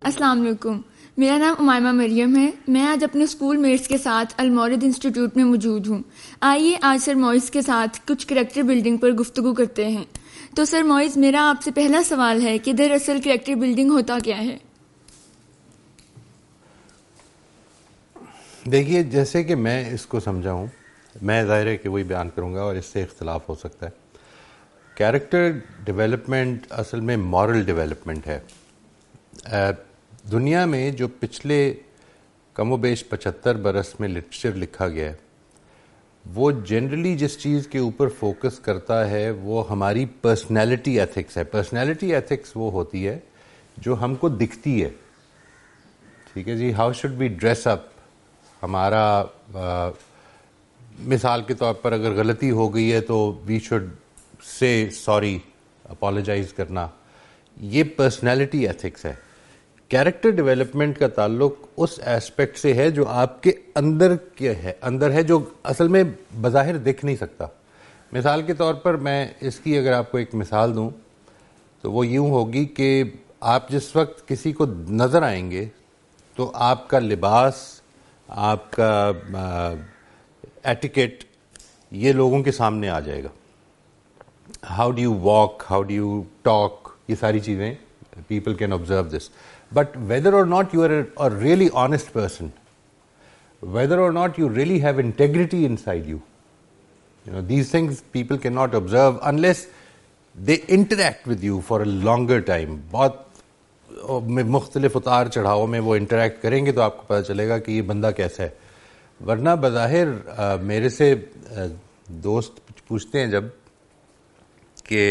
السلام علیکم، میرا نام امائمہ مریم ہے. میں آج اپنے اسکول میٹس کے ساتھ المورد انسٹیٹیوٹ میں موجود ہوں. آئیے آج سر معیز کے ساتھ کچھ کریکٹر بلڈنگ پر گفتگو کرتے ہیں. تو سر معیز، میرا آپ سے پہلا سوال ہے کہ دراصل کریکٹر بلڈنگ ہوتا کیا ہے؟ دیکھیے، جیسے کہ میں اس کو سمجھا ہوں، میں ظاہر ہے کہ وہی بیان کروں گا اور اس سے اختلاف ہو سکتا ہے. کیریکٹر ڈیولپمنٹ اصل میں مورل ڈیولپمنٹ ہے. دنیا میں جو پچھلے کم و بیش 75 برس میں لٹریچر لکھا گیا ہے، وہ جنرلی جس چیز کے اوپر فوکس کرتا ہے وہ ہماری پرسنالٹی ایتھکس ہے. پرسنالٹی ایتھکس وہ ہوتی ہے جو ہم کو دکھتی ہے. ٹھیک ہے جی، how should be dress up. ہمارا مثال کے طور پر اگر غلطی ہو گئی ہے تو وی شوڈ سے سوری، اپالوجائز کرنا. یہ پرسنالٹی ایتھکس ہے. کیریکٹر ڈیولپمنٹ کا تعلق اس ایسپیکٹ سے ہے جو آپ کے اندر ہے جو اصل میں بظاہر دکھ نہیں سکتا. مثال کے طور پر میں اس کی اگر آپ کو ایک مثال دوں تو وہ یوں ہوگی کہ آپ جس وقت کسی کو نظر آئیں گے تو آپ کا لباس، آپ کا ایٹیکیٹ، یہ لوگوں کے سامنے آ جائے گا. How do you walk, how do you talk, یہ ساری چیزیں people can observe this. But whether or not you are a really honest person, whether or not you really have integrity inside you, these things people cannot observe unless they interact with you for a longer time. بہت مختلف اتار چڑھاؤ میں وہ interact کریں گے تو آپ کو پتہ چلے گا کہ یہ بندہ کیسا ہے. ورنہ بظاہر میرے سے دوست پوچھتے ہیں جب کہ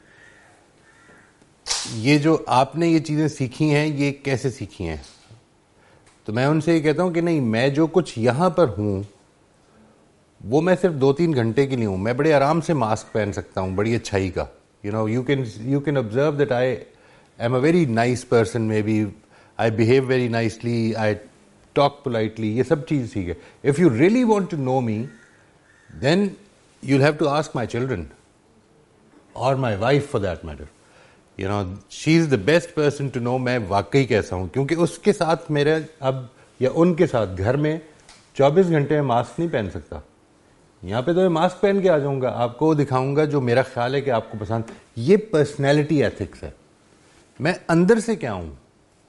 یہ جو آپ نے یہ چیزیں سیکھی ہیں یہ کیسے سیکھی ہیں، تو میں ان سے یہ کہتا ہوں کہ نہیں، میں جو کچھ یہاں پر ہوں وہ میں صرف 2-3 گھنٹے کے لیے ہوں. میں بڑے آرام سے ماسک پہن سکتا ہوں بڑی اچھائی کا. You can observe that I am a very nice person, maybe I behave very nicely, I talk politely. یہ سب چیز ٹھیک ہے. If you really want to know me, then you'll have to ask my children or my wife for that matter. She is the best person to know میں واقعی کیسا ہوں، کیونکہ اس کے ساتھ میرے اب یا ان کے ساتھ گھر میں 24 گھنٹے میں ماسک نہیں پہن سکتا. یہاں پہ تو میں ماسک پہن کے آ جاؤں گا، آپ کو دکھاؤں گا جو میرا خیال ہے کہ آپ کو پسند. یہ پرسنالٹی ایتھکس ہے. میں اندر سے کیا ہوں،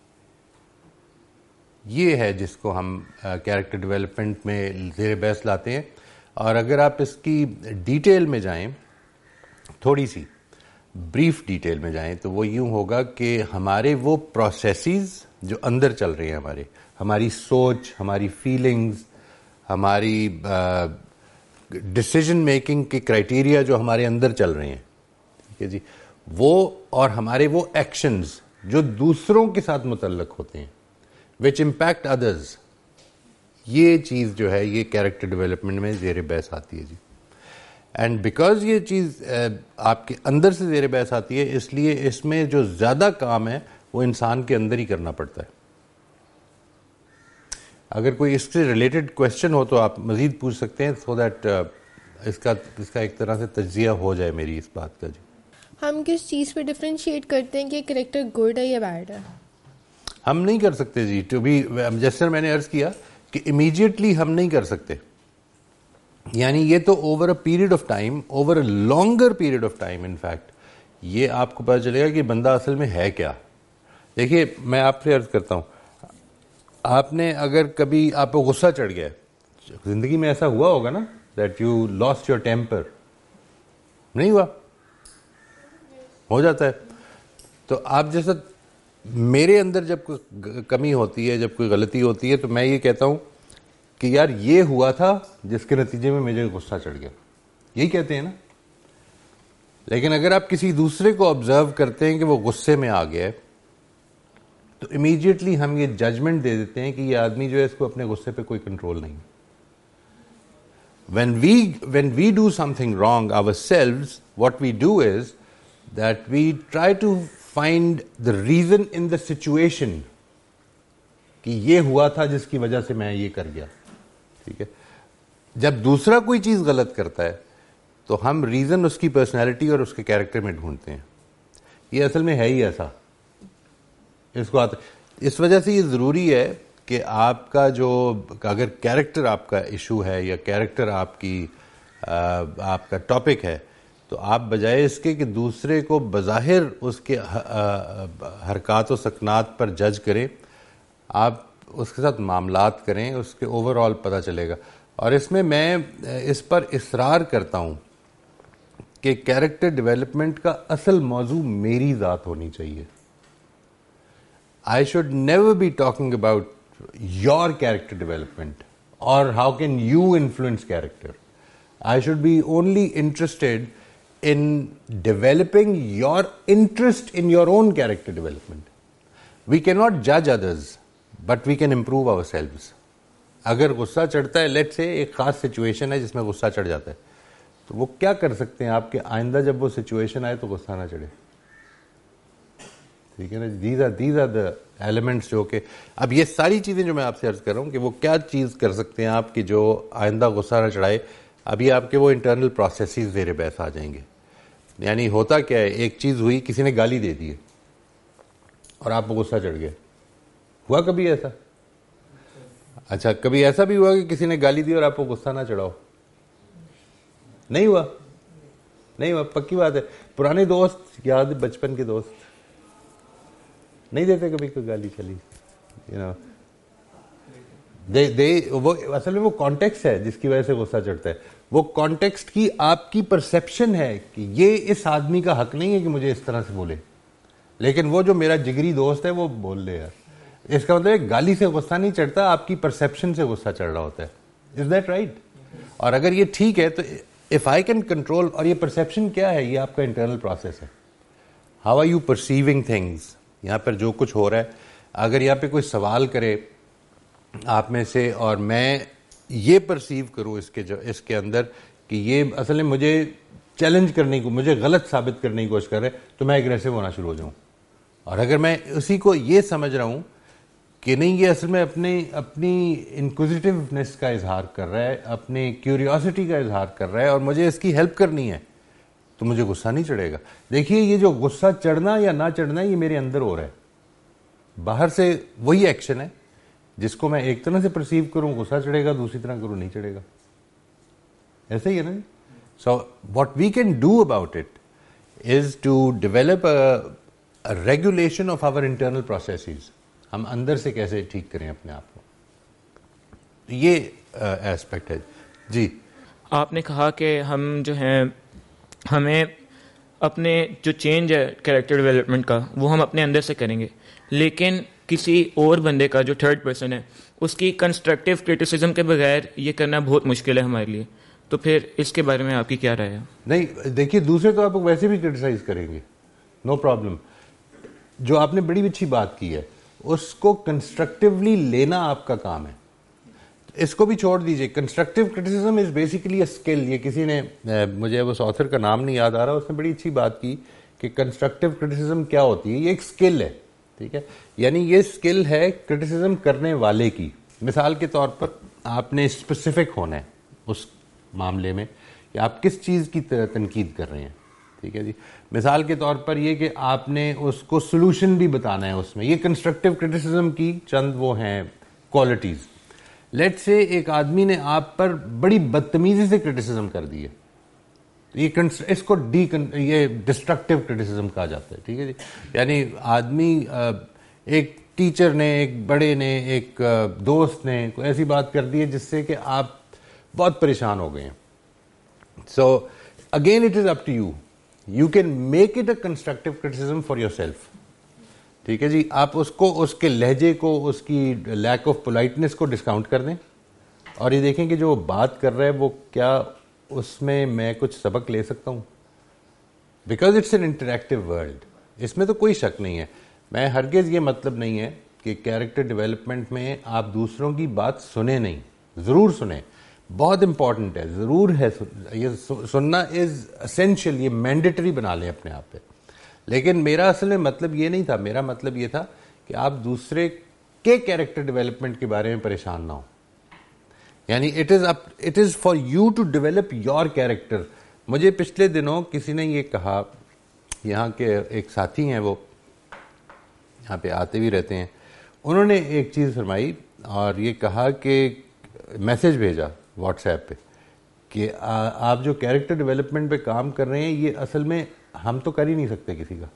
یہ ہے جس کو ہم کیریکٹر ڈیولپمنٹ میں زیر بحث لاتے ہیں. اور اگر آپ اس کی ڈیٹیل میں جائیں، تھوڑی سی بریف ڈیٹیل میں جائیں، تو وہ یوں ہوگا کہ ہمارے وہ پروسیسز جو اندر چل رہے ہیں، ہماری سوچ، ہماری فیلنگز، ہماری ڈسیزن میکنگ کے کرائٹیریا جو ہمارے اندر چل رہے ہیں، ٹھیک ہے جی، وہ اور ہمارے وہ ایکشنز جو دوسروں کے ساتھ متعلق ہوتے ہیں وچ امپیکٹ ادرز، یہ چیز جو ہے یہ کیریکٹر ڈیولپمنٹ میں زیر بحث آتی ہے جی. اینڈ بیکاز یہ چیز آپ کے اندر سے زیر بحث آتی ہے، اس لیے اس میں جو زیادہ کام ہے وہ انسان کے اندر ہی کرنا پڑتا ہے. اگر کوئی اس سے ریلیٹڈ کوشچن ہو تو آپ مزید پوچھ سکتے ہیں، سو دیٹ اس کا ایک طرح سے تجزیہ ہو جائے میری اس بات کا. جی، ہم کس چیز پہ ڈفرینشیٹ کرتے ہیں کہ کریکٹر گڈ ہے یا بیڈ ہے؟ ہم نہیں کر سکتے جی. ٹو بی جیسے میں نے عرض کیا کہ امیڈیٹلی ہم نہیں کر سکتے. یعنی یہ تو over a period of time, over a longer period of time in fact, یہ آپ کو پتہ چلے گا کہ بندہ اصل میں ہے کیا. دیکھیے، میں آپ سے عرض کرتا ہوں، آپ نے اگر کبھی آپ کو غصہ چڑھ گیا، زندگی میں ایسا ہوا ہوگا نا that you lost your temper, نہیں ہوا؟ ہو جاتا ہے. تو آپ جیسا میرے اندر جب کوئی کمی ہوتی ہے، جب کوئی غلطی ہوتی ہے، تو میں یہ کہتا ہوں کہ یار یہ ہوا تھا جس کے نتیجے میں مجھے غصہ چڑھ گیا، یہی کہتے ہیں نا. لیکن اگر آپ کسی دوسرے کو آبزرو کرتے ہیں کہ وہ غصے میں آ گیا ہے، تو امیڈیٹلی ہم یہ ججمنٹ دے دیتے ہیں کہ یہ آدمی جو ہے اس کو اپنے غصے پہ کوئی کنٹرول نہیں. when we do something wrong ourselves, what we do is that we try to find the reason in the situation کہ یہ ہوا تھا جس کی وجہ سے میں یہ کر گیا. ٹھیک ہے، جب دوسرا کوئی چیز غلط کرتا ہے تو ہم ریزن اس کی پرسنالٹی اور اس کے کیریکٹر میں ڈھونڈتے ہیں. یہ اصل میں ہے ہی ایسا. اس کو اس وجہ سے یہ ضروری ہے کہ آپ کا جو اگر کیریکٹر آپ کا ایشو ہے یا کیریکٹر آپ کا ٹاپک ہے تو آپ بجائے اس کے کہ دوسرے کو بظاہر اس کے حرکات و سکنات پر جج کریں, آپ اس کے ساتھ معاملات کریں, اس کے اوور آل پتہ چلے گا. اور اس میں اس پر اصرار کرتا ہوں کہ کیریکٹر ڈیولپمنٹ کا اصل موضوع میری ذات ہونی چاہیے. I should never be talking about your character development or how can you influence character. I should be only interested in developing your interest in your own character development. We cannot judge others, but we can improve ourselves. اگر غصہ چڑھتا ہے, late سے ایک خاص situation ہے جس میں غصہ چڑھ جاتا ہے, تو وہ کیا کر سکتے ہیں آپ کہ آئندہ جب وہ سچویشن آئے تو غصہ نہ چڑھے. ٹھیک ہے نا, دیز آر دا ایلیمنٹس جو کہ اب یہ ساری چیزیں جو میں آپ سے عرض کر رہا ہوں کہ وہ کیا چیز کر سکتے ہیں آپ کی جو آئندہ غصہ نہ چڑھائے. ابھی آپ کے وہ انٹرنل پروسیسز زیر بحث آ جائیں گے. یعنی ہوتا کیا ہے, ایک چیز ہوئی, کسی نے گالی دے دی ہے اور آپ کو غصہ چڑھ گیا. ہوا کبھی ایسا؟ اچھا, کبھی ایسا بھی ہوا کہ کسی نے گالی دی اور آپ کو غصہ نہ چڑھاؤ؟ نہیں ہوا, نہیں ہوا. پکی بات ہے. پرانے دوست یاد, بچپن کے دوست نہیں دیتے کبھی کوئی گالی چلی, وہ اصل میں وہ کانٹیکسٹ ہے جس کی وجہ سے غصہ چڑھتا ہے. وہ کانٹیکسٹ کی آپ کی پرسیپشن ہے کہ یہ اس آدمی کا حق نہیں ہے کہ مجھے اس طرح سے بولے, لیکن وہ جو میرا جگری دوست ہے وہ بول لے یار. اس کا مطلب ہے گالی سے غصہ نہیں چڑھتا, آپ کی پرسیپشن سے غصہ چڑھ رہا ہوتا ہے. Is that right? اور اگر یہ ٹھیک ہے تو اف آئی کین کنٹرول, اور یہ پرسیپشن کیا ہے, یہ آپ کا انٹرنل پروسیس ہے. How are you perceiving things. یہاں پر جو کچھ ہو رہا ہے, اگر یہاں پہ کوئی سوال کرے آپ میں سے اور میں یہ پرسیو کروں اس کے اندر کہ یہ اصل میں مجھے چیلنج کرنے کو, مجھے غلط ثابت کرنے کی کوشش کر رہے, تو میں اگریسو ہونا شروع ہو جاؤں. اور اگر میں اسی کو یہ سمجھ رہا ہوں کہ نہیں, یہ اصل میں اپنی انکوزیٹیونیس کا اظہار کر رہا ہے, اپنی کیوریوسٹی کا اظہار کر رہا ہے اور مجھے اس کی ہیلپ کرنی ہے, تو مجھے غصہ نہیں چڑھے گا. دیکھیے یہ جو غصہ چڑھنا یا نہ چڑھنا یہ میرے اندر ہو رہا ہے. باہر سے وہی ایکشن ہے جس کو میں ایک طرح سے پرسیو کروں غصہ چڑھے گا, دوسری طرح کروں نہیں چڑھے گا. ایسا ہی ہے نا. So what we can do about it is to develop regulation of our internal processes. ہم اندر سے کیسے ٹھیک کریں اپنے آپ کو, یہ ایسپیکٹ ہے. جی, آپ نے کہا کہ ہم جو ہیں ہمیں اپنے جو چینج ہے کیریکٹر ڈیولپمنٹ کا وہ ہم اپنے اندر سے کریں گے, لیکن کسی اور بندے کا جو تھرڈ پرسن ہے اس کی کنسٹرکٹیو کرٹیسزم کے بغیر یہ کرنا بہت مشکل ہے ہمارے لیے. تو پھر اس کے بارے میں آپ کی کیا رائے ہے؟ نہیں دیکھیے, دوسرے تو آپ کو ویسے بھی کرٹیسائز کریں گے, نو پرابلم. جو آپ نے بڑی اچھی بات کی ہے اس کو کنسٹرکٹیولی لینا آپ کا کام ہے, اس کو بھی چھوڑ دیجئے. Constructive criticism is basically a skill. یہ کسی نے, مجھے اس آتھر کا نام نہیں یاد آ رہا, اس نے بڑی اچھی بات کی کہ کنسٹرکٹیو کرٹیسزم کیا ہوتی ہے. یہ ایک اسکل ہے, ٹھیک ہے, یعنی یہ اسکل ہے کرٹیسزم کرنے والے کی. مثال کے طور پر آپ نے اسپیسیفک ہونا ہے اس معاملے میں کہ آپ کس چیز کی تنقید کر رہے ہیں, ٹھیک ہے جی. مثال کے طور پر یہ کہ آپ نے اس کو سولوشن بھی بتانا ہے اس میں. یہ کنسٹرکٹیو کرٹیسزم کی چند وہ ہیں کوالٹیز. لیٹ سے ایک آدمی نے آپ پر بڑی بدتمیزی سے کرٹیسزم کر دی ہے, اس کو یہ ڈسٹرکٹیو کرٹیسزم کہا جاتا ہے, ٹھیک ہے جی. یعنی آدمی, ایک ٹیچر نے, ایک بڑے نے, ایک دوست نے کوئی ایسی بات کر دی ہے جس سے کہ آپ بہت پریشان ہو گئے ہیں. So again it is up to you, you can make it a constructive criticism for yourself, ٹھیک ہے جی. آپ اس کو, اس کے لہجے کو, اس کی لیک آف پولائٹنس کو ڈسکاؤنٹ کر دیں اور یہ دیکھیں کہ جو بات کر رہا ہے وہ کیا اس میں کچھ سبق لے سکتا ہوں. Because it's an interactive world, اس میں تو کوئی شک نہیں ہے. میں ہرگز یہ مطلب نہیں ہے کہ کیریکٹر ڈیولپمنٹ میں آپ دوسروں کی بات سنیں نہیں, ضرور سنیں, بہت امپورٹنٹ ہے, ضرور ہے. یہ سننا از اسینشیل, یہ مینڈیٹری بنا لیں اپنے آپ پہ. لیکن میرا اصل میں مطلب یہ نہیں تھا. میرا مطلب یہ تھا کہ آپ دوسرے کے کیریکٹر ڈیولپمنٹ کے بارے میں پریشان نہ ہوں. یعنی it is for you to develop your character. مجھے پچھلے دنوں کسی نے یہ کہا, یہاں کے ایک ساتھی ہیں, وہ یہاں پہ آتے بھی رہتے ہیں, انہوں نے ایک چیز فرمائی اور یہ کہا کہ میسج بھیجا واٹس ایپ پہ کہ آپ جو کیریکٹر ڈیولپمنٹ پہ کام کر رہے ہیں یہ اصل میں ہم تو کر ہی نہیں سکتے کسی کا.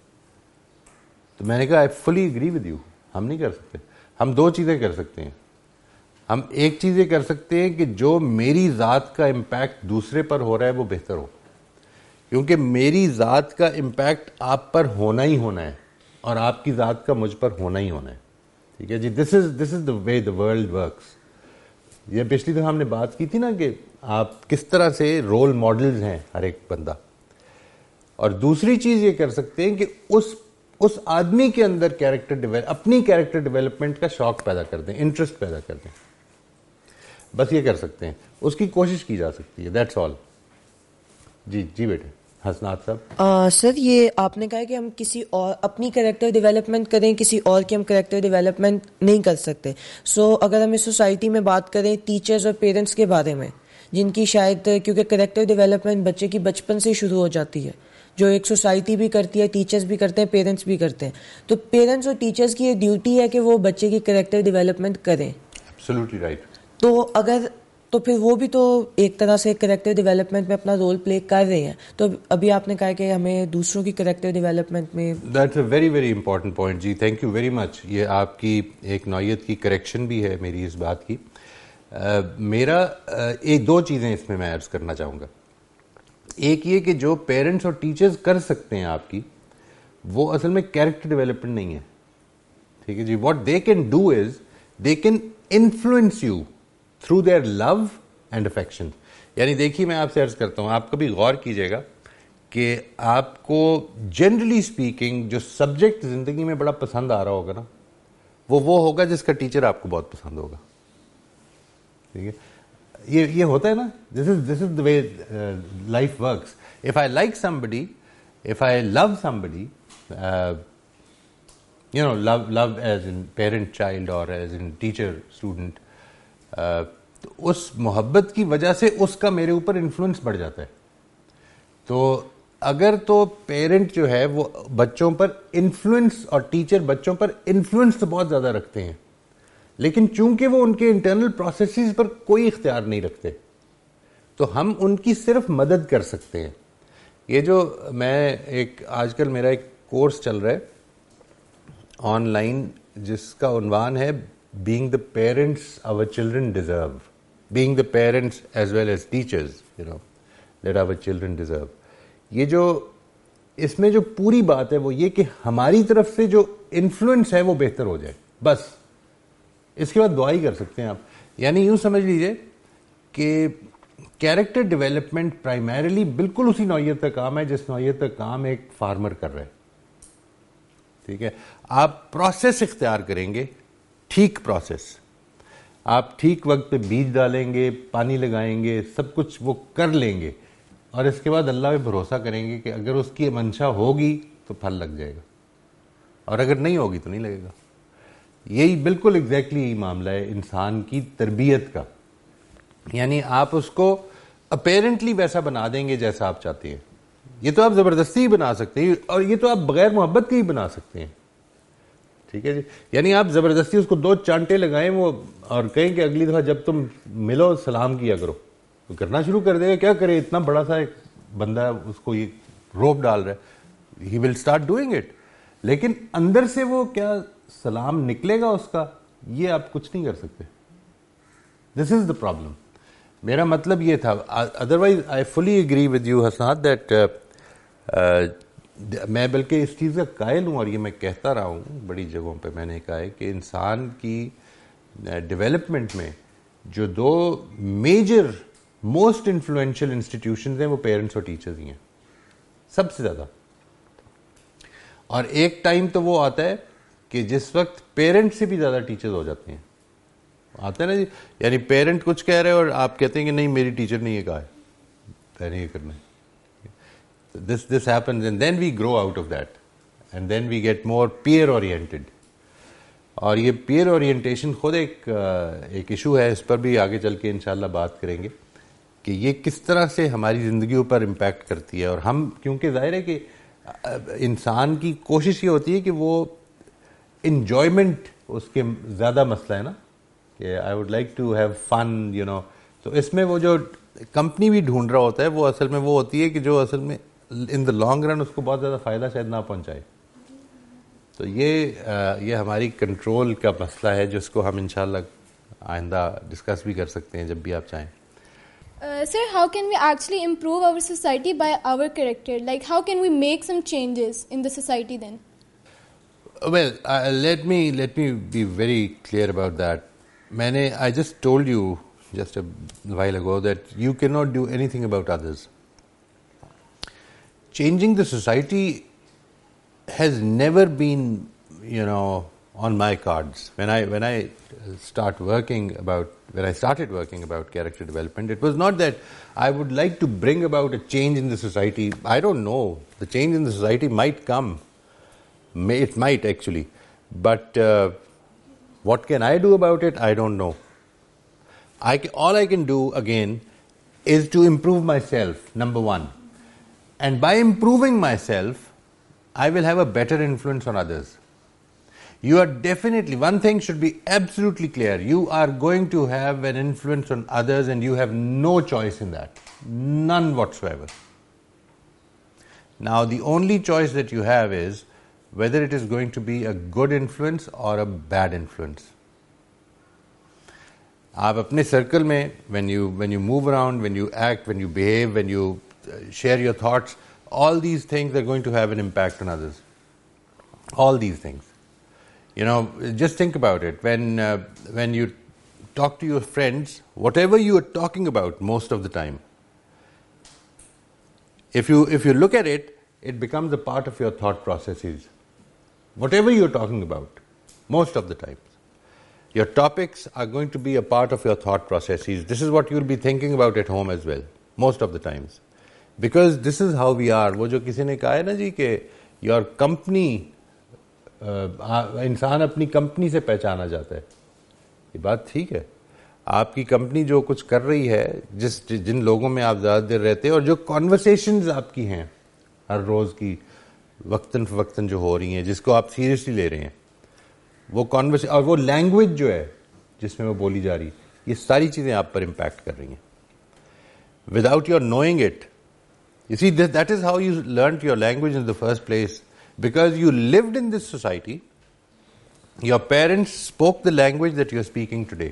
تو میں نے کہا I fully agree with you, ہم نہیں کر سکتے. ہم دو چیزیں کر سکتے ہیں. ہم ایک چیز یہ کر سکتے ہیں کہ جو میری ذات کا امپیکٹ دوسرے پر ہو رہا ہے وہ بہتر ہو, کیونکہ میری ذات کا امپیکٹ آپ پر ہونا ہی ہونا ہے اور آپ کی ذات کا مجھ پر ہونا ہی ہونا ہے. ٹھیک ہے جی, دس is the way the world works. یہ پچھلی دفعہ ہم نے بات کی تھی نا کہ آپ کس طرح سے رول ماڈلز ہیں ہر ایک بندہ. اور دوسری چیز یہ کر سکتے ہیں کہ اس آدمی کے اندر اپنی کیریکٹر ڈیولپمنٹ کا شوق پیدا کر دیں, انٹرسٹ پیدا کر دیں. بس یہ کر سکتے ہیں, اس کی کوشش کی جا سکتی ہے, دیٹس آل. جی بیٹے حسنات صاحب. سر یہ آپ نے کہا کہ ہم کسی اور اپنی کریکٹر ڈیولپمنٹ کریں, کسی اور کی ہم کریکٹر ڈیولپمنٹ نہیں کر سکتے. اگر ہم اس سوسائٹی میں بات کریں ٹیچرز اور پیرنٹس کے بارے میں, جن کی شاید کیونکہ کریکٹر ڈیولپمنٹ بچے کی بچپن سے شروع ہو جاتی ہے, جو ایک سوسائٹی بھی کرتی ہے, ٹیچرز بھی کرتے ہیں, پیرنٹس بھی کرتے ہیں, تو پیرنٹس اور ٹیچرز کی یہ ڈیوٹی ہے کہ وہ بچے کی کریکٹر ڈیولپمنٹ کریں. Absolutely right. تو پھر وہ بھی تو ایک طرح سے کریکٹر ڈیولپمنٹ میں اپنا رول پلے کر رہے ہیں. تو ابھی آپ نے کہا کہ ہمیں دوسروں کی کریکٹر ڈیولپمنٹ میں, that's a very very important point. جی تھینک یو ویری مچ. یہ آپ کی ایک نوعیت کی کریکشن بھی ہے میری اس بات کی. میرا ایک دو چیزیں اس میں عرض کرنا چاہوں گا. ایک یہ کہ جو پیرنٹس اور ٹیچرز کر سکتے ہیں آپ کی, وہ اصل میں کیریکٹر ڈیولپمنٹ نہیں ہے. ٹھیک ہے جی. What they can do is they can influence you through their love and affection. یعنی دیکھیے میں آپ سے عرض کرتا ہوں, آپ کبھی غور کیجئے گا کہ آپ کو جنرلی اسپیکنگ جو سبجیکٹ زندگی میں بڑا پسند آ رہا ہوگا نا, وہ ہوگا جس کا ٹیچر آپ کو بہت پسند ہوگا. ٹھیک ہے, یہ ہوتا ہے نا. This is the way life works. If I like somebody, if I love somebody, love as in parent child or as in teacher student, تو اس محبت کی وجہ سے اس کا میرے اوپر انفلوئنس بڑھ جاتا ہے. تو اگر تو پیرنٹ جو ہے وہ بچوں پر انفلوئنس اور ٹیچر بچوں پر انفلوئنس تو بہت زیادہ رکھتے ہیں, لیکن چونکہ وہ ان کے انٹرنل پروسیسز پر کوئی اختیار نہیں رکھتے, تو ہم ان کی صرف مدد کر سکتے ہیں. یہ جو میں آج کل میرا ایک کورس چل رہا ہے آن لائن, جس کا عنوان ہے being the parents our children deserve, being the parents as well as teachers, that our children deserve. یہ جو اس میں جو پوری بات ہے وہ یہ کہ ہماری طرف سے جو انفلوئنس ہے وہ بہتر ہو جائے, بس اس کے بعد دعا ہی کر سکتے ہیں آپ. یعنی یوں سمجھ لیجئے کہ کیریکٹر ڈیولپمنٹ پرائمریلی بالکل اسی نوعیت کا کام ہے جس نوعیت کا کام ایک فارمر کر رہا ہے. ٹھیک ہے, آپ پروسیس اختیار کریں گے, ٹھیک پروسیس, آپ ٹھیک وقت پہ بیج ڈالیں گے, پانی لگائیں گے, سب کچھ وہ کر لیں گے, اور اس کے بعد اللہ پہ بھروسہ کریں گے کہ اگر اس کی منشا ہوگی تو پھل لگ جائے گا, اور اگر نہیں ہوگی تو نہیں لگے گا. یہی بالکل ایگزیکٹلی یہی معاملہ ہے انسان کی تربیت کا. یعنی آپ اس کو اپیرنٹلی ویسا بنا دیں گے جیسا آپ چاہتے ہیں. یہ تو آپ زبردستی ہی بنا سکتے ہیں, اور یہ تو آپ بغیر محبت کے ہی بنا سکتے ہیں. ٹھیک ہے جی. یعنی آپ زبردستی اس کو 2 چانٹے لگائیں وہ اور کہیں کہ اگلی دفعہ جب تم ملو سلام کیا کرو, تو کرنا شروع کر دے گا. کیا کرے, اتنا بڑا سا ایک بندہ اس کو یہ روپ ڈال رہا ہے, he will start doing it. لیکن اندر سے وہ کیا سلام نکلے گا اس کا, یہ آپ کچھ نہیں کر سکتے. This is the problem. میرا مطلب یہ تھا. Otherwise I fully agree with you Hasnat that میں بلکہ اس چیز کا قائل ہوں, اور یہ میں کہتا رہا ہوں بڑی جگہوں پہ. میں نے کہا ہے کہ انسان کی ڈیولپمنٹ میں جو 2 میجر موسٹ انفلوئنشل انسٹیٹیوشنز ہیں وہ پیرنٹس اور ٹیچرز ہی ہیں سب سے زیادہ. اور ایک ٹائم تو وہ آتا ہے کہ جس وقت پیرنٹ سے بھی زیادہ ٹیچرز ہو جاتے ہیں. آتا ہے نا جی, یعنی پیرنٹ کچھ کہہ رہے ہیں اور آپ کہتے ہیں کہ نہیں میری ٹیچر نے یہ کہا ہے, میں نے یہ کرنا ہے. This happens and then we grow out of that and then we get more peer oriented. اور یہ peer orientation خود ایک ایشو ہے, اس پر بھی آگے چل کے انشاءاللہ بات کریں گے کہ یہ کس طرح سے ہماری زندگیوں پر امپیکٹ کرتی ہے. اور ہم کیونکہ ظاہر ہے کہ انسان کی کوشش یہ ہوتی ہے کہ وہ enjoyment उसके ज़्यादा मसला है ना कि I would like to have fun, you know. तो इसमें वो जो कंपनी भी ढूंढ रहा होता है वो असल में वो होती है कि जो असल में इन द लॉन्ग रन उसको बहुत ज़्यादा फ़ायदा शायद ना पहुंचाए. तो ये हमारी कंट्रोल का मसला है जिसको हम इंशाल्लाह आइंदा डिस्कस भी कर सकते हैं जब भी आप चाहें. Sir, how can we actually improve our society by our character? Like, how can we make some changes in the society then? Well, let me be very clear about that. I just told you just a while ago that you cannot do anything about others. Changing the society has never been, on my cards. When I started working about character development, it was not that I would like to bring about a change in the society. I don't know. The change in the society might come. It might actually. But what can I do about it? I don't know. All I can do again is to improve myself, number one. And by improving myself, I will have a better influence on others. You are definitely, one thing should be absolutely clear. You are going to have an influence on others and you have no choice in that. None whatsoever. Now, the only choice that you have is whether it is going to be a good influence or a bad influence. आप अपने circle में when you move around, when you act, when you behave, when you share your thoughts, all these things are going to have an impact on others. All these things. Just think about it. When you talk to your friends, whatever you are talking about most of the time, if you look at it, it becomes a part of your thought processes. Whatever you are talking about, most of the times. Your topics are going to be a part of your thought processes. This is what you will be thinking about at home as well, most of the times. Because this is how we are. वो जो किसी ने कहा है ना जी कि your company, इंसान अपनी कंपनी से पहचाना जाता है. ये बात ठीक है. आपकी कंपनी जो कुछ कर रही है, जिन लोगों में आप ज़्यादा देर रहते हैं और जो कॉन्वर्सेशंस आपकी हैं हर रोज़ की वक्तन जो हो रही हैं, जिसको आप सीरियसली ले रहे हैं, वो और वो लैंग्वेज जो है जिसमें वो बोली जा रही, ये सारी चीज़ें आप पर इम्पैक्ट कर रही हैं. Without your knowing it, you see, that is how you learnt your language in the first place. Because you lived in this society, your parents spoke the language that you are speaking today.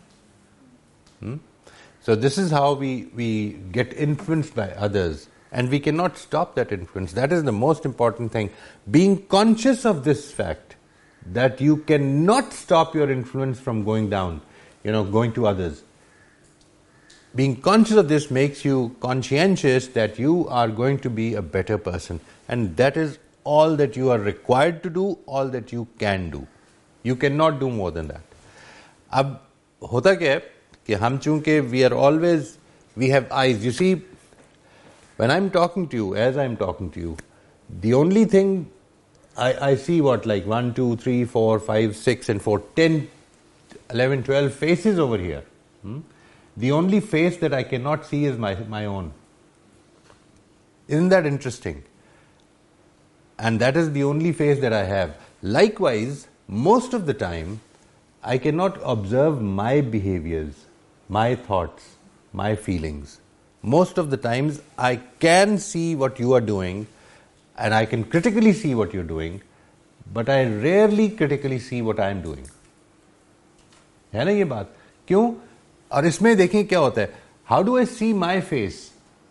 So this is how we get influenced by others. And we cannot stop that influence. That is the most important thing. Being conscious of this fact, that you cannot stop your influence from going down, going to others. Being conscious of this makes you conscientious that you are going to be a better person. And that is all that you are required to do, all that you can do. You cannot do more than that. अब होता क्या है कि हम चूंकि we have eyes. You see, when I'm talking to you, as I'm talking to you, the only thing I see 1, 2, 3, 4, 5, 6 and 4, 10, 11, 12 faces over here. The only face that I cannot see is my own. Isn't that interesting? And that is the only face that I have. Likewise, most of the time, I cannot observe my behaviors, my thoughts, my feelings. Most of the times, I can see what you are doing and I can critically see what you're doing, but I rarely critically see what I'm doing. है ना ये बात? क्यों? और इसमें देखें क्या होता है. How do I see my face?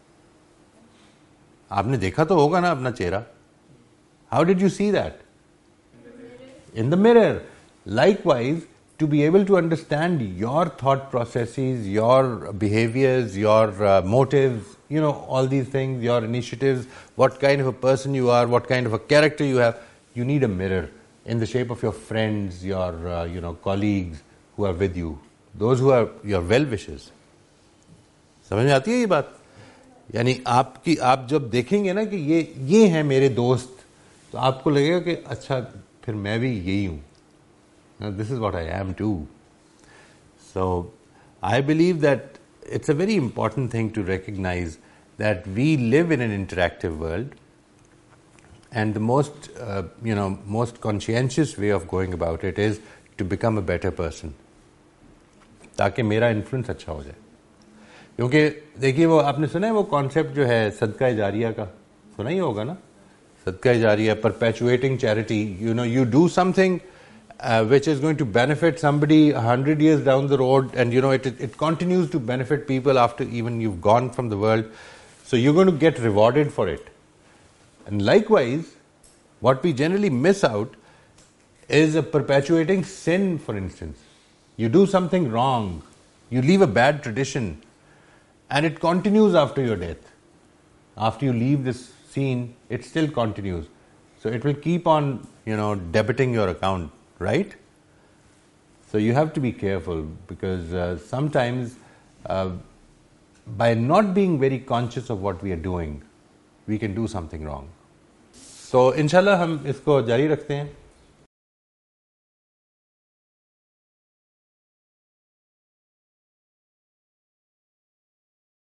आपने देखा तो होगा ना अपना चेहरा. How did you see that? In the mirror. Likewise, to be able to understand your thought processes, your behaviors, your motives, all these things, your initiatives, what kind of a person you are, what kind of a character you have, you need a mirror in the shape of your friends, your colleagues who are with you, those who are your well-wishers. समझ में आती है ये बात? यानी आप जब देखेंगे ना कि ये हैं मेरे दोस्त, तो आपको लगेगा कि अच्छा फिर मैं भी यही हूँ. This is what I am too. So I believe that it's a very important thing to recognize that we live in an interactive world And the most, most conscientious way of going about it is to become a better person, ताकि मेरा influence अच्छा हो जाए. क्योंकि देखिए वो आपने सुना है वो कॉन्सेप्ट जो है सदका जारिया का, सुना ही होगा ना, सदका जारिया, perpetuating charity. You do something which is going to benefit somebody 100 years down the road, and it continues to benefit people after even you've gone from the world. So you're going to get rewarded for it. And likewise, what we generally miss out is a perpetuating sin, for instance. You do something wrong, you leave a bad tradition, and it continues after your death. After you leave this scene, it still continues. So it will keep on, debiting your account, right? So you have to be careful, because sometimes by not being very conscious of what we are doing, we can do something wrong. तो इंशाल्लाह हम इसको जारी रखते हैं.